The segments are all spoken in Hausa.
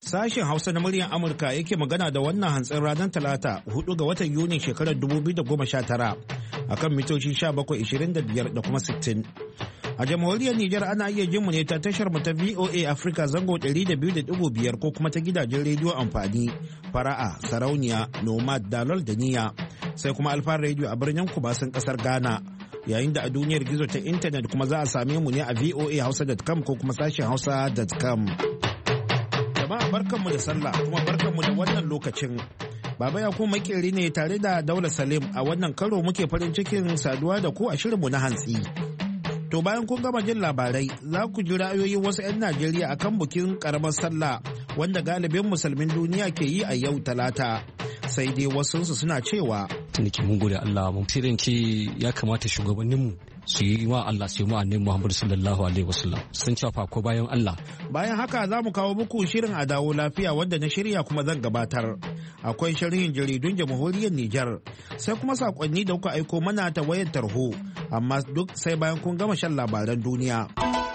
Sashen Hausa na muryar Amurka yake magana da wannan hantsin ranar Talata 4 ga watan Yuni shekarar 2019 akan mitoci 1725 da kuma 60. A jamhuriyar Nijar ana iya jin mu ne ta tashar mu ta VOA Africa zango 200.5 ko kuma ta gidajen rediyo amfani Fara'a, Sarauniya, Nomad, Dalol da Niya. Sai kuma Alfa Radio a birnin Kumasin kasar Ghana. Yayin da a duniyar gizo ta intanet kuma za a same mu ne a voahausa.com ko kuma sashen hausa.com. Jama'a barkanmu da sallah kuma barkanmu da wannan lokacin. Baba ya kuma makeri ne tare da Daula Salim a wannan karo muke farin cikin saduwa da ku a shirinmu na hantsi. To bayan kun gama jin labarai za ku ji ra'ayoyin wasu 'yan Najeriya akan bukin karamar sallah wanda galibin musulmin duniya ke yi a yau Talata. Sai dai wasunsu suna cewa tuniki mun gode Allah mun firin ce ya kamata shugabanninmu su yi wa Allah su yi wa annabi Muhammad sallallahu alaihi wasallam sun cewa ko bayan Allah. Bayan haka za mu kawo muku shirin a dawo lafiya wanda na shirya kuma zan gabatar. Akwai sharhin jaridun jamhuriyar Nijar sai kuma sakonni da kuka aiko mana ta wayar tarho amma duk sai bayan kun gama shan labaran duniya.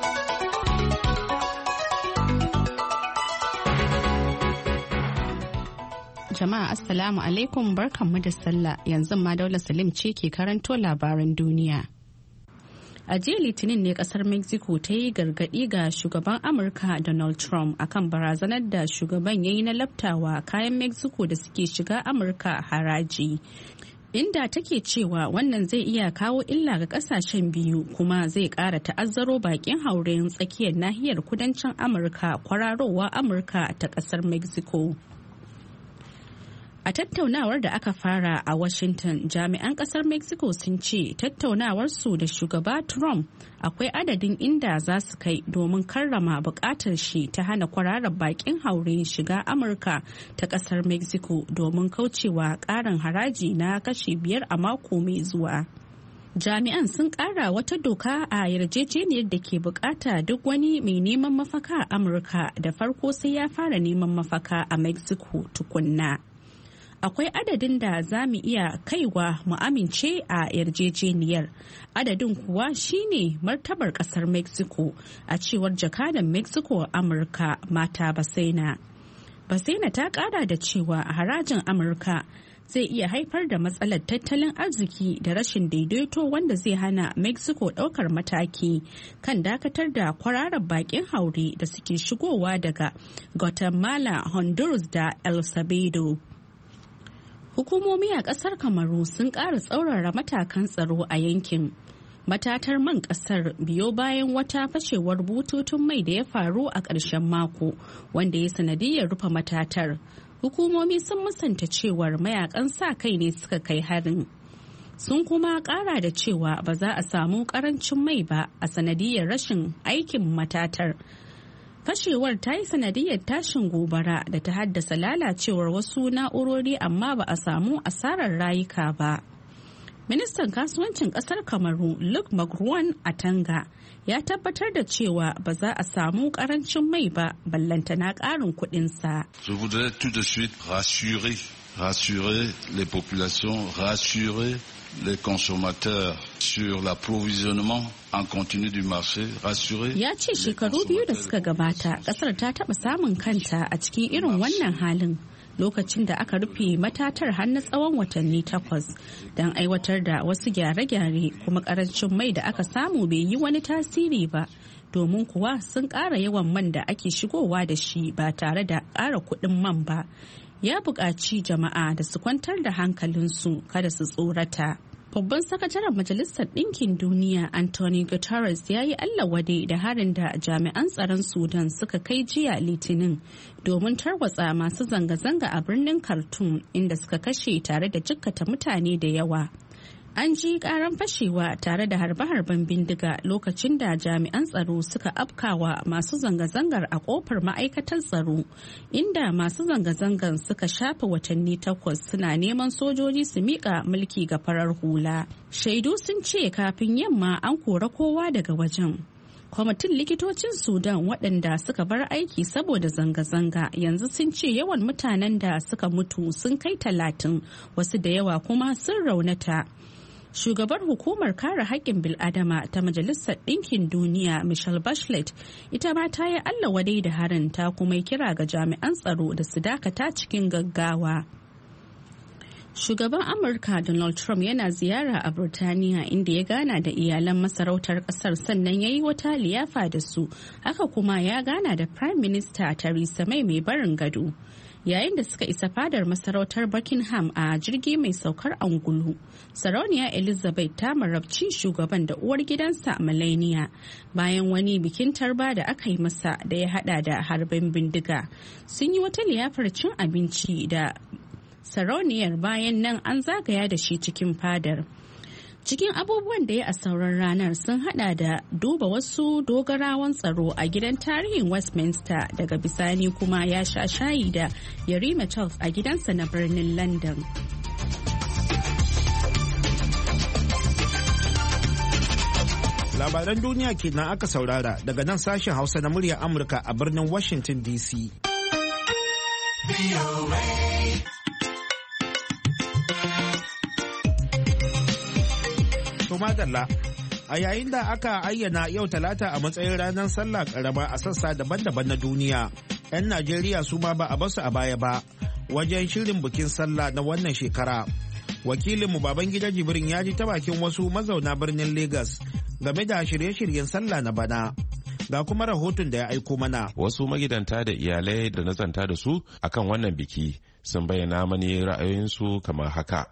Jama'a assalamu alaikum barkanmu da sallah yanzu ma Daula Salim ce ke karanto labaran duniya. A jiya Litinin ne kasar Mexico ta yi gargadi ga shugaban Amurka Donald Trump akan barazanar da shugaban ya yi na laftawa kayan Mexico da suke shiga Amurka haraji. Inda take cewa wannan zai iya kawo illa ga kasashen biyu kuma zai kara ta'azzaro bakin hauren tsakiyar nahiyar kudancin Amurka kwararowa Amurka ta kasar Mexico. A tattaunawar da aka fara a Washington, jami'an kasar Mexico sun ce tattaunawarsu da shugaba Trump akwai adadin inda za su kai domin karrama bukatar shi ta hana kwararar bakin haure shiga Amurka ta kasar Mexico domin kaucewa karin haraji na kashi 5 a mako mai zuwa. Jami'an sun kara wata doka a yarjejeniyar da ke bukata duk wani mai neman mafaka a Amurka da farko sai ya fara neman mafaka a Mexico tukunna. Akwai adadin da za mu iya kaiwa mu amince a yarjejeniyar. Adadin kuwa shine martabar kasar Mexico a cewar jakadan Mexico a Amurka Mata Basaina. Basaina ta kara da cewa harajin Amurka zai iya haifar da matsalar tattalin arziki da rashin daidaito wanda zai hana Mexico daukar mataki kan dakatar da kwararar bakin haure da suke shigowa daga Guatemala, Honduras da El Salvador. Hukumomi a kasar Kamaru sun ƙara tsaurara matakan tsaro a yankin matatar man kasar biyo bayan wata fashewar bututun mai da ya faru a ƙarshen mako wanda ya sanadiyar rufe matatar. Hukumomi sun musanta cewar mayakan sa kai ne suka kai harin. Sun kuma ƙara da cewa ba za a samu ƙarancin mai ba a sanadiyar rashin aikin matatar. Fashewar ta yi sanadiyar tashin gobara da ta haddasa lalacewar wasu na'urori amma ba a samu asarar rayuka ba. Ministan kasuwancin kasar Kamaru Luc Magruan Atanga ya tabbatar da cewa ba za a samu karancin mai ba ballantana karin kuɗinsa. Je voudrais tout de suite rassurer les populations, rassurer les consommateurs sur l'approvisionnement en continu du marché, rassurer. Ya ce shekaru biyu da suka gabata kasar ta taɓa samun kanta a cikin irin wannan halin lokacin da aka rufe matatar har na tsawon watanni 8 don aiwatar da wasu gyare-gyare kuma karancin mai da aka samu bai yi wani tasiri ba domin kuwa sun ƙara yawan man da ake shigowa da shi ba tare da ƙara kuɗin man ba. Ya buƙaci jama'a da su kwantar da hankalinsu kada su tsorata. Babban sakataren Majalisar Ɗinkin Duniya Anthony Guterres ya yi Allah wade da harin da jami'an tsaron Sudan suka kai jiya Litinin domin tarwatsa masu zanga-zanga a birnin Khartoum inda suka kashe tare da jikkata mutane da yawa. An ji karan fashewa tare da harbe-harben bindiga lokacin da jami'an tsaro suka afkawa masu zanga-zangar a kofar ma'aikatar tsaro inda masu zanga-zangar suka shafe watanni 8 suna neman sojoji su miƙa mulki ga farar hula. Shaidu sun ce kafin yamma an kora kowa daga wajen. Kwamitin likitocin Sudan waɗanda suka bar aiki saboda zanga-zanga yanzu sun ce yawan mutanen da suka mutu sun kai 30 wasu da yawa kuma sun raunata. Shugabar hukumar kare haƙƙin bil'adama ta Majalisar Ɗinkin Duniya Michelle Bachelet ita ma ta yi Allah wadai da harin, ta kuma kira ga jami'an tsaro da su dakata cikin gaggawa. Shugaban Amurka Donald Trump yana ziyara a Burtaniya inda ya gana da iyalan masarautar kasar sannan ya yi wata liyafa da su. Haka kuma ya gana da Prime Minister Theresa May mai barin gado. Yayin da suka isa fadar masarautar Buckingham a jirgi mai saukar angulu, Sarauniya Elizabeth ta marabci shugaban da uwar gidansa Melania bayan wani bikin tarba da aka yi masa da ya hada da harbin bindiga. Sun yi wata liyafar cin abinci da sarauniyar, bayan nan an zagaya da shi cikin fadar. Cikin abubuwan da ya a sauran ranar sun hada da duba wasu dogarawan tsaro a gidan tarihin Westminster, daga bisani kuma ya sha shayi da Yarima Charles a gidansa na birnin London. Labaran duniya kenan aka saurara daga nan sashen Hausa na muryar Amurka a birnin Washington DC. Madalla, a yayin da aka ayyana yau Talata a matsayin ranar sallah karama a sassa daban-daban na duniya, 'yan Najeriya su ma ba a basu a baya ba wajen shirin bikin sallah na wannan shekara. Wakilinmu Babangida Jibrin ya ji ta bakin wasu mazauna birnin Legas game da shirye-shiryen sallah na bana. Ga kuma rahoton da ya aiko mana. Wasu magidanta da iyalai da na zanta da su akan wannan biki sun bayyana mani ra'ayoyinsu kamar haka.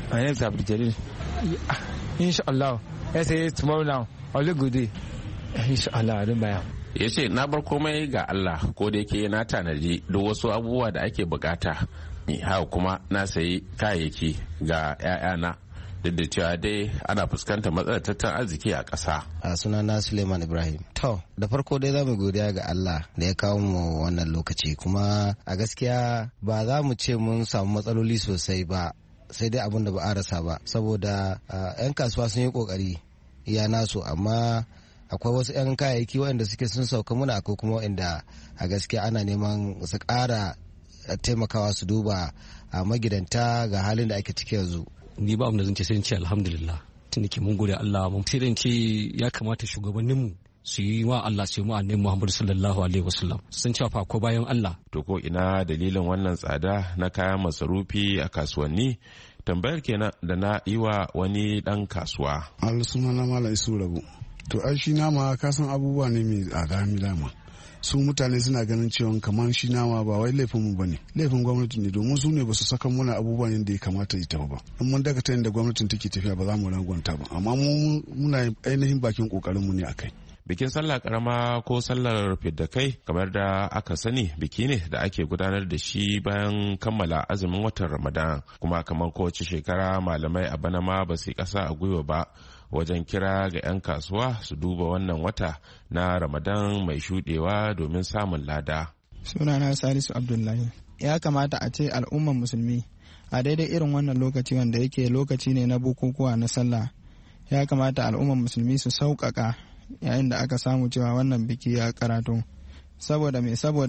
Inshallah, I say tomorrow now, all good day. Inshallah, don baya. Ya ce na bar komai ga Allah, ko da yake na tanadi duk wasu abubuwa da ake bukata. Haka kuma na sayi kayayyaki ga 'ya'yana, duk da cewa dai ana fuskantar matsalar tattalin arziki a ƙasa. A sunana Suleiman Ibrahim. To, da farko dai za mu godiya ga Allah da ya kawo mu wannan lokaci, kuma a gaskiya ba za mu ce mun samu matsaloli sosai ba. Sai dai abin da ba a rasa ba, saboda 'yan kasuwa sun yi kokari iya nasu, amma akwai wasu 'yan kayayyaki waɗanda suke sun sauka muna, akwai kuma waɗanda a gaskiya ana neman su ƙara taimakawa su duba a magidanta ga halin da ake ciki yanzu. Ni ba abin da zan ce sai ce alhamdulillah, tun da ke mun gode Allah, mun sai ce ya kamata shugabanninmu su yi wa Allah, su yi wa annabi Muhammad sallallahu alaihi wasallam, sun ce fa ko bayan Allah. To ko ina dalilin wannan tsada na kayan masarufi a kasuwanni? Tambayar kenan da na yi wa wani dan kasuwa. Sunana Malam Isu Rabu. To ai shi nama ka san abubuwa ne mai tsada mi dama. Su mutane suna ganin cewa kamar shi nama ba wai laifin mu bane, laifin gwamnati ne, domin su ne ba su saka muna abubuwa ne da ya kamata ita ba. In mun dakata yadda gwamnatin take tafiya ba za mu rangwanta ba, amma mu muna ainihin bakin kokarin mu ne akai. Bikin sallah karama ko sallar fidda kai kamar da aka sani biki ne da ake gudanar da shi bayan kammala azumin watan Ramadan, kuma kamar kowace shekara malamai a bana ma ba su kasa a gwiwa ba wajen kira ga 'yan kasuwa su duba wannan wata na Ramadan mai shudewa domin samun lada. Sunana Salisu Abdullahi. Ya kamata a ce al'ummar musulmi a daidai irin wannan lokaci wanda yake lokaci ne na bukukuwa na sallah, ya kamata al'ummar musulmi su sauƙaƙa yayin da aka samu cewa wannan biki ya karatu, saboda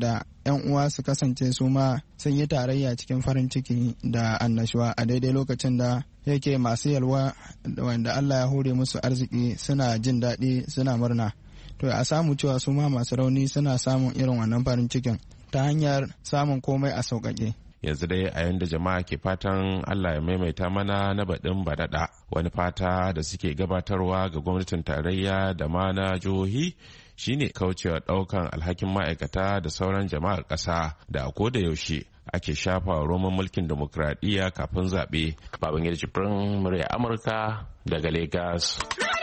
'yan uwa su kasance su ma sun yi tarayya cikin farin ciki da annashuwa a daidai lokacin da yake masu yalwa wanda Allah ya hore musu arziki suna jin daɗi suna murna. To a samu cewa su ma masu rauni suna samun irin wannan farin cikin ta hanyar samun komai a sauƙaƙe. Yanzu dai a yanda jama'a ke fatan Allah ya maimaita mana na baɗin baɗaɗa, wani fata da suke gabatarwa ga gwamnatin tarayya da ma na jihohi shine kaucewa ɗaukan alhakin ma'aikata da sauran jama'ar ƙasa da a koda yaushe ake shafa roman mulkin demokradiyya kafin zaɓe. Babangida Jibrin, murya Amurka daga Lagos.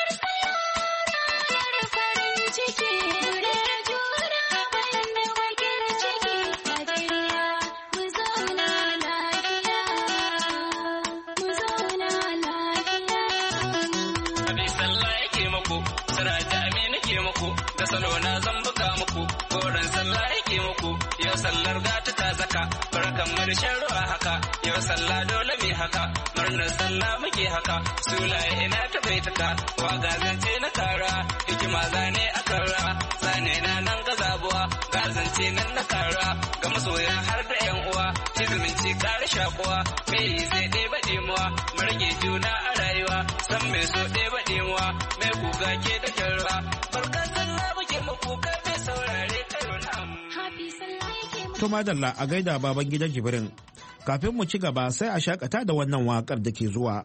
Sallar gata ta zaka barkan marshen ruwa haka, yau sallah dole mai haka, murnar sallah muke haka, sulaye ina ta bai taka, waga zance na kara, hikima zane a kara, zane na nan ga zabuwa, ga zance nan na kara, ga masoya har da 'yan uwa, zumunci kare shakuwa, mai zai ɗeba ɗimuwa, marge juna a rayuwa, sama so ɗeba ɗewa mai kuka ke da kyarwa barkan sallah muke makuka mai saurare karo na To madalla a gaida baban gidan Jibrin. Kafin mu ci gaba sai a shakata da wannan wakar da ke zuwa.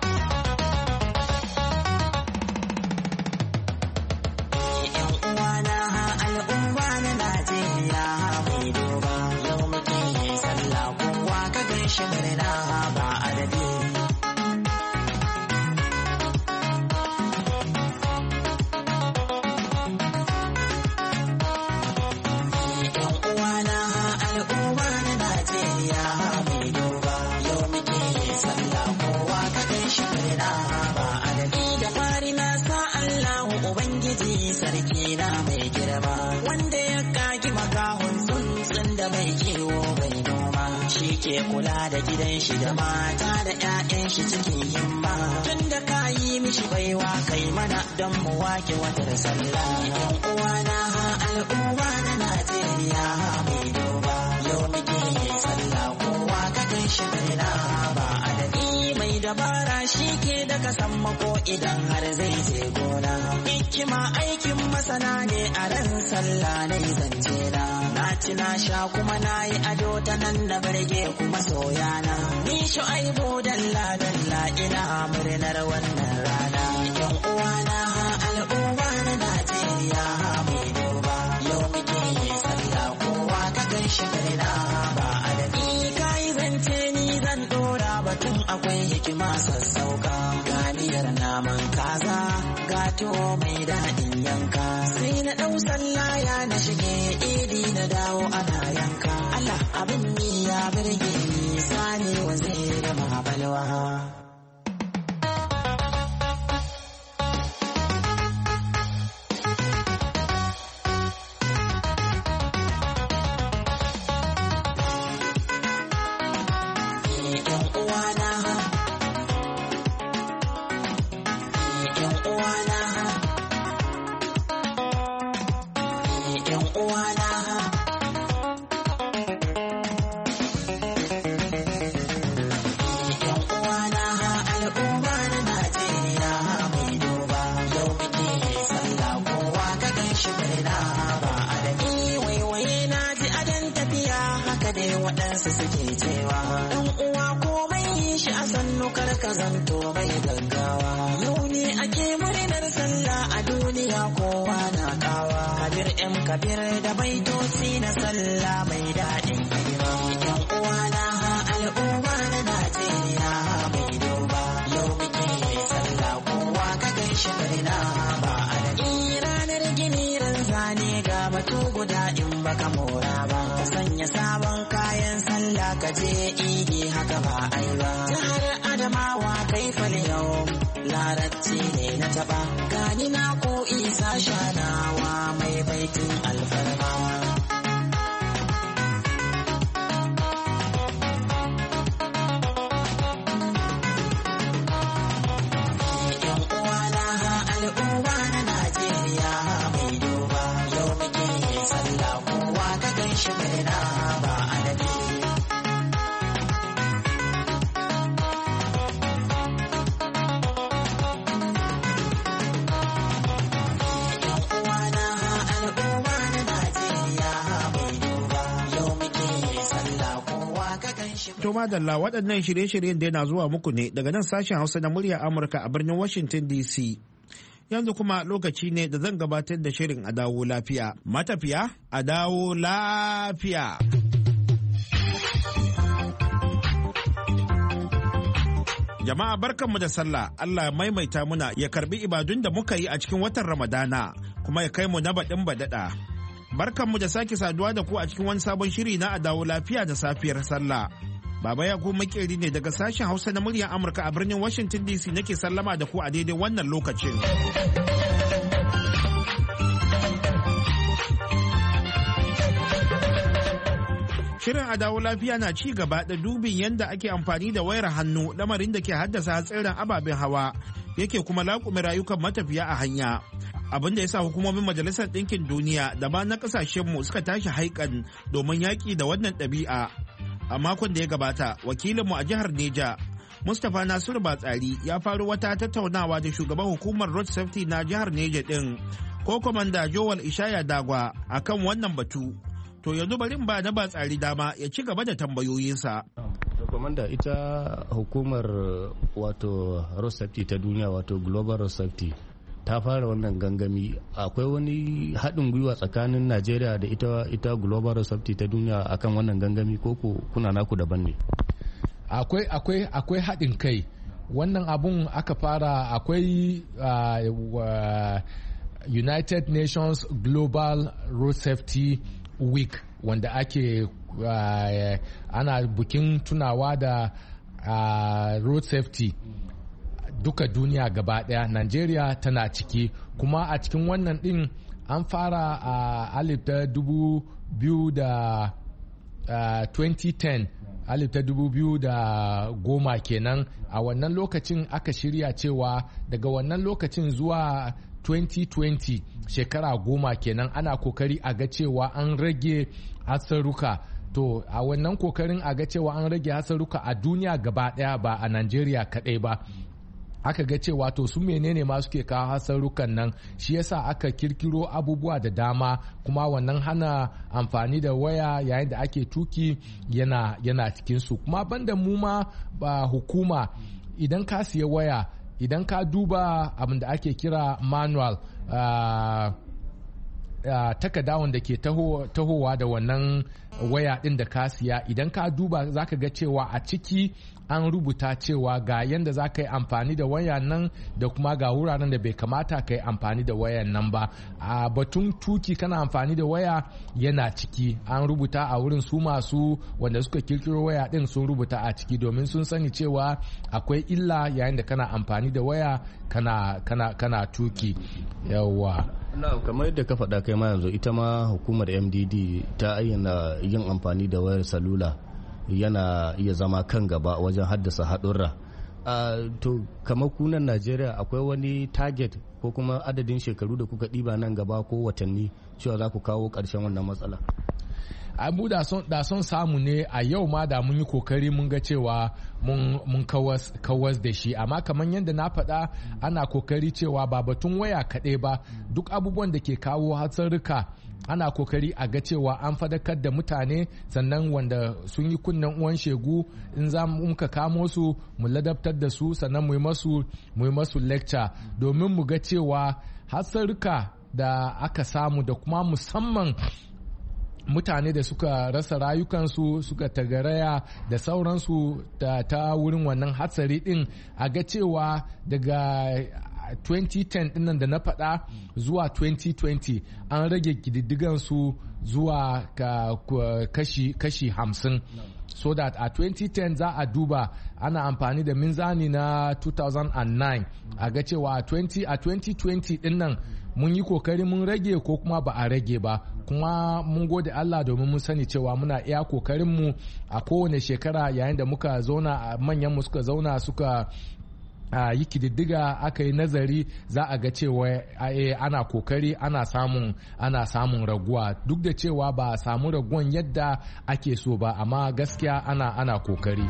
Ke kula da gidan shi da mata da 'ya'yan shi cikin himma tun da ka yi mishi baiwa kai mana don mu wake watar sallah. Yan uwana al'umma na Najeriya mai duba yau muke sallah kowa ka kai shi na ba adadi mai dabara shi ke da kasan mako idan har zai je gona. Hikima aikin masana ne a ran sallah na zance na ci na sha kuma na yi ado ta nan da barge kuma soyana ni Shu'aibu dalla ina murnar wannan rana. Yan uwana al'umma na Najeriya mai duba yau muke sallah kowa ka gan shi na ba adadi kai zance ni zan dora batun akwai hikima sassauka ganiyar naman kaza gato mai daɗin yanka sai na ɗau sallaya na shige idi na dawo ana yanka Allah abin ni ya birge ni sani waziri mabalwa. waɗansu suke cewa ɗan uwa komai yi shi a sannu karka zanto mai gaggawa. Yau ne ake murnar sallah a duniya kowa na kawa. Kabir M Kabir da baitoci na sallah mai daɗin hira. Yan uwa na al'umma na Najeriya mai duba. Yau muke sallah kowa ka gan shi murna ba adadi. Ranar gini ran zane ga batu guda in baka mora ba. Ka sanya sabon kayan sallah ka je idi haka ba ai ba. Jihar Adamawa kai fal yau larabci ne na taba. Gani na ko isa shanawa mai baitin alfarma. To madalla waɗannan shirye-shiryen da yana zuwa muku ne daga nan sashen Hausa na muryar Amurka a birnin Washington DC. Yanzu kuma lokaci ne da zan gabatar da shirin a dawo lafiya. Matafiya a dawo lafiya. Jama'a barkanmu da sallah, Allah maimaita muna ya karbi ibadun da muka yi a cikin watan Ramadana kuma ya kai mu na baɗin baɗaɗa. Barkanmu da sake saduwa da ku a cikin wani sabon shiri na a dawo lafiya da safiyar sallah. Baba ya kuma makeri ne daga sashen Hausa na muryar Amurka a birnin Washington DC nake sallama da ku a daidai wannan lokacin. Shirin a dawo lafiya na ci gaba da dubin yadda ake amfani da wayar hannu lamarin da ke haddasa hatsarin ababen hawa yake kuma laƙume rayukan matafiya a hanya. Abin da ya sa hukumomin Majalisar Ɗinkin Duniya da ma na ƙasashenmu suka tashi haikan domin yaƙi da wannan ɗabi'a. A makon da ya gabata, wakilinmu a jihar Neja, Mustapha Nasiru Batsari ya faru wata tattaunawa da shugaban hukumar road safety na jihar Neja din ko Komanda Joel Ishaya Dagwa akan wannan batu. To yanzu bari ba na Batsari dama ya ci gaba da tambayoyinsa. Komanda, ita hukumar wato road safety ta duniya wato Global Road Safety ta fara wannan gangami. Akwai wani haɗin gwiwa tsakanin Najeriya da ita Global Road Safety ta duniya akan wannan gangami ko kuna naku daban ne? Akwai haɗin kai. Wannan abun aka fara akwai United Nations Global Road Safety Week wanda ake ana bukin tunawa da road safety duka duniya gaba daya. Nigeria tana ciki, kuma a cikin wannan din an fara a 2010 2010 kenan. A wannan lokacin aka shirya cewa daga wannan lokacin zuwa 2020 shekara 10 kenan ana kokari a ga cewa an rage hatsaruka. To a wannan kokarin a ga cewa an rage hatsaruka a duniya gaba daya, ba a Najeriya kadai ba. Aka ga cewa to su menene ma suke kawo hatsarukan nan, shi yasa aka kirkiro abubuwa da dama, kuma wannan hana amfani da waya yayin da ake tuki yana cikin su. Kuma banda mu ma ba hukuma, idan ka siya waya, idan ka duba abin da ake kira manual takarda wanda ke tahowa da wannan waya din da ka siya, idan ka duba zaka ga cewa a ciki an rubuta cewa ga yanda za ka yi amfani da waya nan da kuma ga wuraren da bai kamata ka yi amfani da wayan nan ba. A batun tuki kana amfani da waya yana ciki, an rubuta a wurin. Su masu wanda suka kirkiro waya din sun rubuta a ciki domin sun sani cewa akwai illa yayin da kana amfani da waya kana tuki. Yawwa. Kamar yadda ka faɗa kai ma yanzu, ita ma hukumar MDD ta ayyana yin amfani da wayar salula yana iya zama kan gaba wajen haddasa haɗurra. To kamar kunan Najeriya akwai wani target ko kuma adadin shekaru da kuka ɗiba nan gaba ko watanni cewa za ku kawo ƙarshen wannan matsala? Abu da son samu ne a yau ma da mun yi kokari mun ga cewa mun kawas da shi, amma kamar yadda na faɗa ana kokari cewa ba batun waya kaɗai ba, duk abubuwan da ke kawo hatsarurruka ana kokari a ga cewa an fadakar da mutane, sannan wanda sun yi kunnen uwan shegu in za muka kamo su mu ladabtar da su, sannan mu yi masu lecture domin mu ga cewa hatsarurruka da aka samu da kuma musamman mutane da suka rasa rayukansu, suka tagaraya da sauransu ta wurin wannan hatsari din, a ga cewa daga 2010 dinnan da na faɗa zuwa 2020 an rage kididdigan su zuwa kashi 50, so that a 2010 za a duba ana amfani da minzani na 2009 a ga cewa a 2020 dinnan mun yi kokari mun rage ko kuma ba a rage ba. Kuma mun gode Allah domin mun sani cewa muna iya kokarinmu a kowane shekara yayin da muka zauna, manyanmu suka zauna suka yi kididdiga, aka yi nazari, za a ga cewa ana kokari ana samun raguwa, duk da cewa ba a samu raguwan yadda ake so ba, amma gaskiya ana kokari.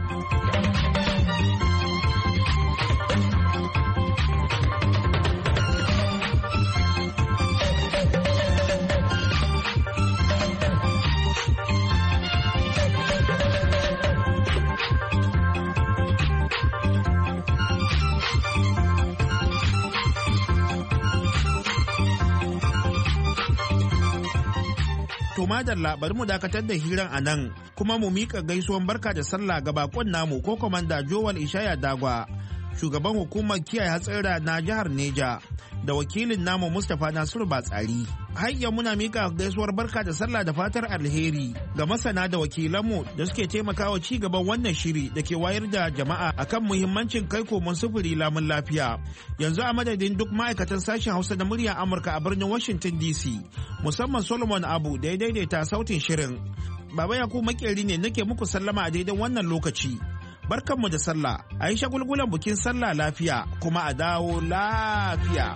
To madalla, bari mu dakatar da hiran a nan kuma mu mika gaisuwan barka da sallah ga bakon namu ko Komanda Joel Ishaya Dagwa, shugaban hukumar kiyaye hatsira na jihar Neja, da wakilin namu Mustapha Nasiru Batsari. Hayya muna mika gaisuwar barka da sallah da fatar alheri ga masana da wakilanmu da suke taimakawa ci gaban wannan shiri da ke wayar da jama'a akan muhimmancin kai komon sufuri lamun lafiya. Yanzu a madadin duk ma'aikatan sashen Hausa da muryar Amurka a birnin Washington DC, musamman Solomon Abu da ya daidaita sautin shirin. Baba Yakubu Makeri ne nake muku sallama a daidai wannan lokaci. Barkanmu da sallah, a yi shagulgulan bukin sallah lafiya kuma a dawo lafiya.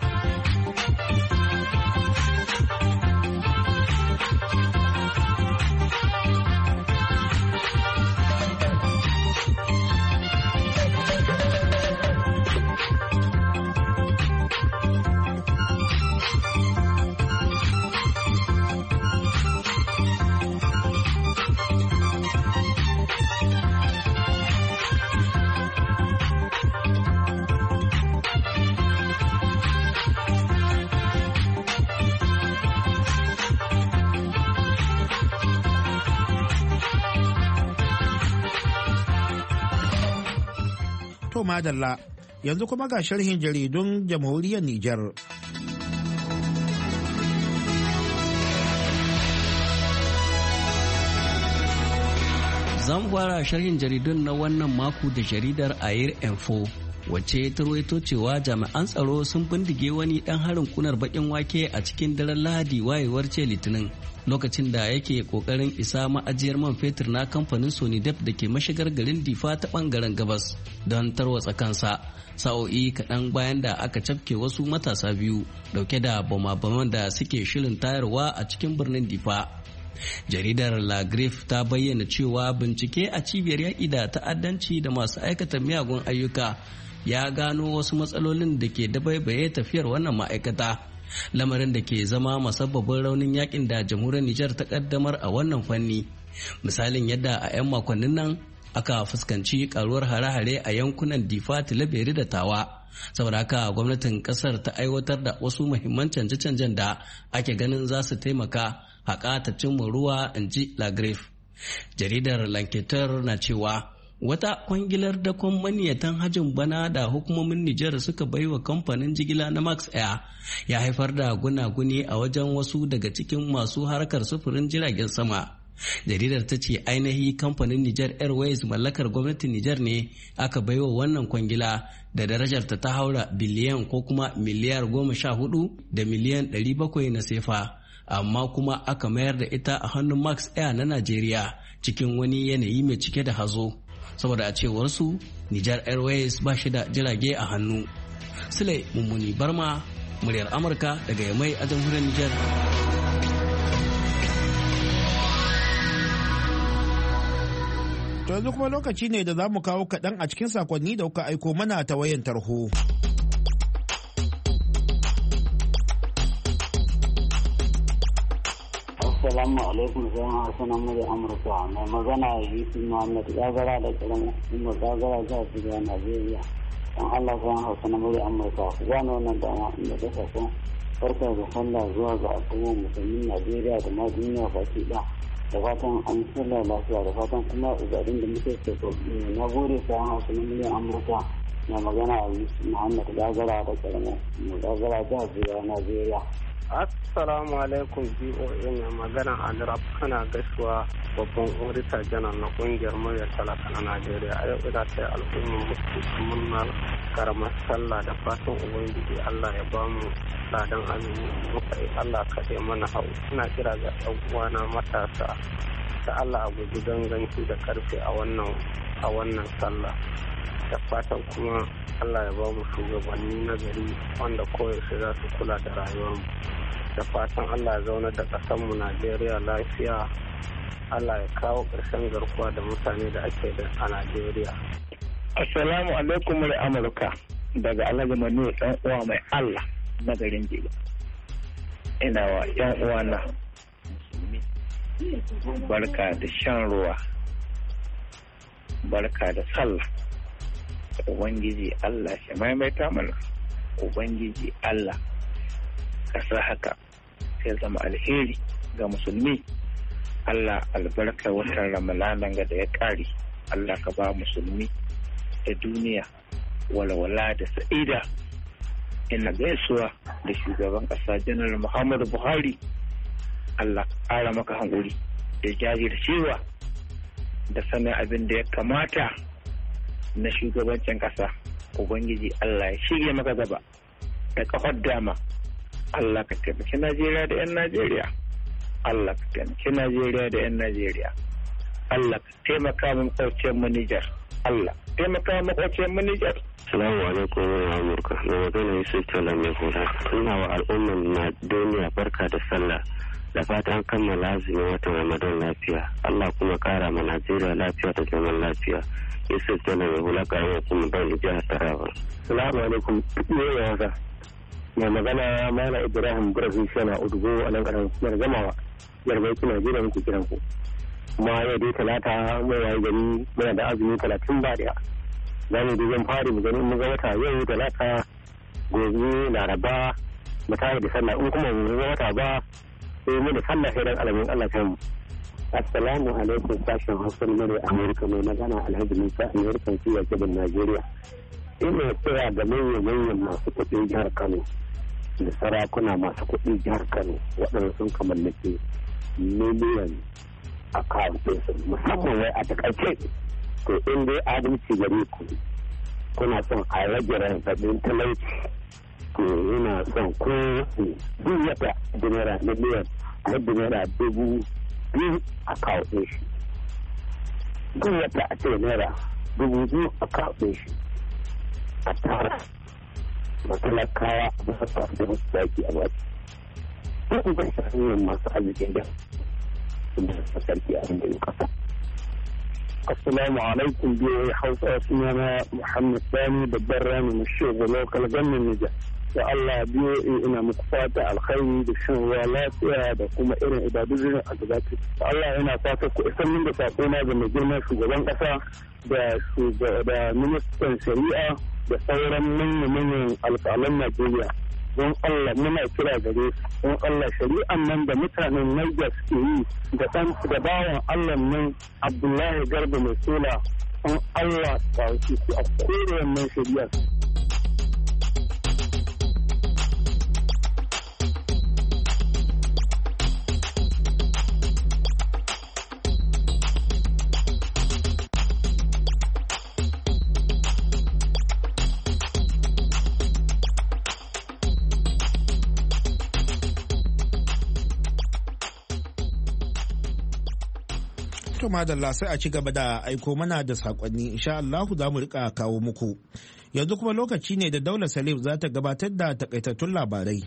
To madalla, yanzu kuma ga sharhin jaridun jamhuriyar Nijar. Zan fara sharhin jaridun na wannan mako da jaridar Air Info, wacce ta rawaito cewa jami'an tsaro sun bindige wani ɗan harin kunar bakin wake a cikin daren Lahadi wayewar ce Litinin, lokacin da yake kokarin isa ma'ajiyar man fetur na kamfanin Sonidep da ke mashigar garin Difa ta bangaren gabas don tarwatsa kansa. Sa'o'i kaɗan bayan da aka cafke wasu matasa biyu dauke da bama-baman da suke shirin tayarwa a cikin birnin Difa. Jaridar La Griffe ta bayyana cewa bincike a cibiyar yaƙi da ta'addanci da masu aikata miyagun ayyuka ya gano wasu matsalolin da ke dabaibaye tafiyar wannan ma'aikata, lamarin da ke zama musabbabin raunin yakin da jamhuriyar Nijar ta kaddamar a wannan fanni. Misalin yadda a 'yan makonnin nan aka fuskanci karuwar hare-hare a yankunan Difa, Tilaberi da Tawa. Saboda haka gwamnatin kasar ta aiwatar da wasu muhimman canje-canjen da ake ganin za su taimaka haƙa ta cimma ruwa, in ji La Griffe. Jaridar Lanketer na cewa wata kwangilar dakon maniyatan hajin bana da hukumomin Nijar suka baiwa kamfanin jigila na Max Air ya haifar da gunaguni a wajen wasu daga cikin masu harkar sufurin jiragen sama. Jaridar ta ce ainihi kamfanin Nijar Airways mallakar gwamnatin Nijar ne aka baiwa wannan kwangila da darajar ta haura biliyan ko kuma miliyar 14 da miliyan 700 na sefa, amma kuma aka mayar da ita a hannun Max Air na Najeriya cikin wani yanayi mai cike da hazo. Saboda a cewar su Nijar Airways ba shi da jirage a hannu. Sule Mummuni Barma, muryar Amurka daga Yamai a jamhuriyar Nijar. To yanzu kuma lokaci ne da za mu kawo kaɗan a cikin sakonni da kuka aiko mana ta wayan tarho. Assalamu alaikum zan hasanan mu da Amurka, mai magana Yusuf Muhammad Gagara da karamin hukumar Gagara jihar Jigawa, Najeriya. Dan Allah zan hasanan mu da Amurka, ku gane wannan dama inda ta sakon farka da sallah zuwa ga al'ummar musulmin Najeriya da ma duniya baki ɗaya. Da fatan an sallah lafiya, da fatan kuma ibadun da muke so. Na gode sa hasanan mu da Amurka, mai magana Yusuf Muhammad Gagara da karamin hukumar Gagara jihar Jigawa, Najeriya. Assalamu alaikum BOA, mai magana Alirab kana gaisuwa babban orita janar na kungiyar muryar talaka na Najeriya. A yau ina ta al'ummar musulmi murnar karamar sallah da fatan ubangiji Allah ya ba mu ladan azumi muka yi Allah kaɗai mana hau. Ina kira ga ɗan uwana matasa da Allah a guji ganganci da karfe a wannan sallah. Da fatan kuma Allah ya ba mu shugabanni na gari wanda koyaushe za su kula da rayuwarmu. Da fatan Allah ya zaunar da ƙasarmu Najeriya lafiya. Allah ya kawo ƙarshen garkuwa da mutane da ake da a Najeriya. Assalamu alaikum mai Amurka, daga Alhaji Manu ɗan uwa mai Allah na garin Jiga. Ina wa ɗan uwana barka da shan ruwa, barka da sallah. Ubangiji Allah ya maimaita mana, Ubangiji Allah ka sa haka sai zama alheri ga musulmi. Allah albarka watan Ramadanan ga da ya ƙare, Allah ka ba musulmi da duniya walwala da sa'ida. Ina gaisuwa da shugaban ƙasa Janar Muhammadu Buhari, Allah ƙara maka hankuri da jajircewa da sanin abin da ya kamata na shugabancin ƙasa. Ubangiji Allah ya shirya maka gaba da kafar dama. Allah ka taimaki Najeriya da 'yan Najeriya. Allah ka taimaki Najeriya da 'yan Najeriya. Allah ka taimaka mu makwabciyar mu Nijar. Allah taimaka mu makwabciyar mu Nijar. Assalamu alaikum wa Amurka. Mai magana Yusuf Tala mai hula. Ina wa al'ummar na duniya barka da sallah. Da fatan kammala azumin watan Ramadan lafiya. Allah kuma kara ma Najeriya lafiya da zaman lafiya. Yusuf Tala mai hula kayan kuma bai jihar Taraba. Assalamu alaikum. Yau mai magana Mala Ibrahim Burafi Shana Udugo a nan ƙarar kuma gamawa. Yarbai kuna jira muku kiran ku. Kuma yau dai talata mai waye gari muna da azumi 30 ba daya. Za mu zan fari mu gani mun ga wata yau talata, gobe Laraba mu tare da sallah, in kuma mu ga wata ba sai mu da sallah sai dan alamin Allah kai mu. Assalamu alaikum sashen Hausa na Amurka mai magana Alhaji Musa Amurkan Siya Kebin Najeriya. Ina tsaya ga manyan masu kuɗin jihar Kano da sarakuna masu kuɗin jihar Kano waɗanda sun kamallake miliyan a kawuntinsu musamman wai a takaice to in dai adalci gare ku kuna son a rage raɗaɗin talauci to yana son ko duk wata naira miliyan a yadda naira 2,000 a kawuntin shi duk wata a ce naira 2,000 a kawuntin shi a tara matalakawa a masu da masu zaki a wata duk ban hanyar masu arzikin da su sarki a inda yi kasa. Assalamu alaikum biyu Hausa sunana Muhammad Sani babban rami na shugaba lokal gamin Nijar. Da Allah biyo ina muku fata alkhairi da shan ruwa lafiya da kuma irin ibadun a gabata. Da Allah yana fata ku isar min da sako na ga mai girman shugaban kasa da ministan shari'a da sauran manyan alƙalan Najeriya. Don Allah muna kira gare su, don Allah shari'an nan da mutanen Niger suke yi da bawan Allah nan Abdullahi Garba mai sola, don Allah ba su a kore wannan shari'a. To madalla sai a ci gaba da aiko mana da sakonni insha Allahu za mu rika kawo muku. Yanzu kuma lokaci ne da Daula Salim za ta gabatar da takaitattun labarai.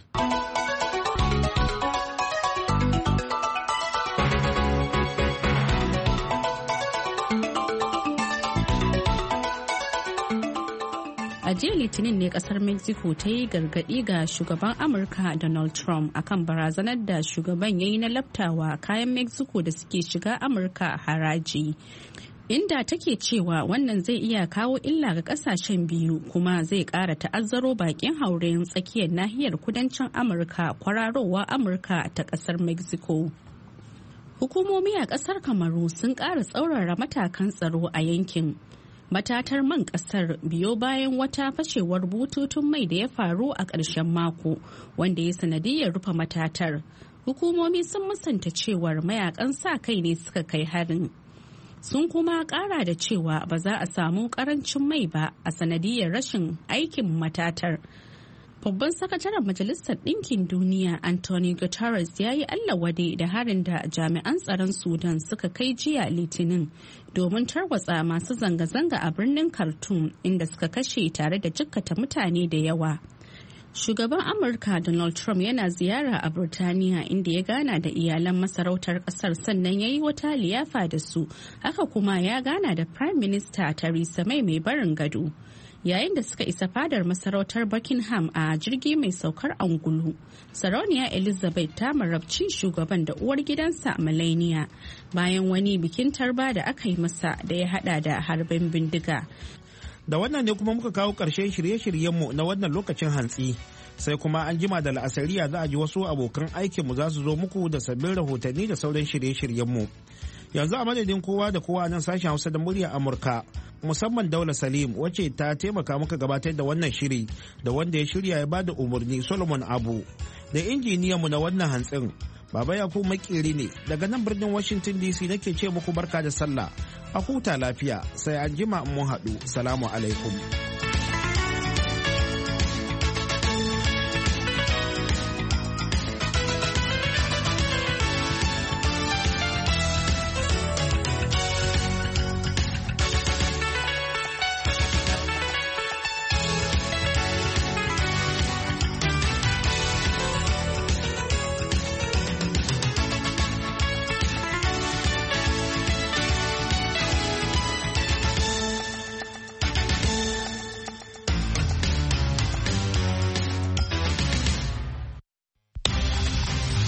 A jiya Litinin ne kasar Mexico ta yi gargaɗi ga shugaban Amurka Donald Trump akan barazanar da shugaban ya yi na laftawa kayan Mexico da suke shiga Amurka haraji. Inda take cewa wannan zai iya kawo illa ga kasashen biyu kuma zai ƙara ta'azzaro bakin hauren tsakiyar nahiyar kudancin Amurka kwararowa Amurka ta kasar Mexico. Hukumomi a kasar Kamaru sun ƙara tsaurara matakan tsaro a yankin. Matatar man kasar biyo bayan wata fashewar bututun mai da ya faru a ƙarshen mako wanda ya sanadiyar rufe matatar. Hukumomi sun musanta cewar mayakan sa kai ne suka kai harin. Sun kuma ƙara da cewa ba za a samu ƙarancin mai ba a sanadiyar rashin aikin matatar. Babban sakataren Majalisar Ɗinkin Duniya Antonio Guterres ya yi allawade da harin da jami'an tsaron Sudan suka kai jiya Litinin domin tarwatsa masu zanga-zanga a birnin Khartoum inda suka kashe tare da jikkata mutane da yawa. Shugaban Amurka Donald Trump yana ziyara a Burtaniya inda ya gana da iyalan masarautar kasar sannan ya yi wata liyafa da su, haka kuma ya gana da Prime Minister Theresa May mai barin gado. Yayin da suka isa fadar masarautar Buckingham a jirgi mai saukar angulu, sarauniya Elizabeth ta marabci shugaban da uwar gidansa Melania bayan wani bikin tarba da aka yi masa da ya hada da harbin bindiga. Da wannan ne kuma muka kawo ƙarshen shirye-shiryenmu na wannan lokacin hantsi, sai kuma an jima da la'asariya za a ji wasu abokan aikinmu za su zo muku da sabbin rahotanni da sauran shirye-shiryenmu. Yanzu a madadin kowa da kowa nan sashen Hausa da murya Amurka, musamman Daula Salim wacce ta taimaka muka gabatar da wannan shiri da wanda ya shirya ya bada umarni Solomon Abu da injiniyanmu na wannan hantsin. Baba Yakubu Makeri ne daga nan birnin Washington DC nake ce muku barka da sallah. A huta lafiya sai an jima mun haɗu. Salamu alaikum.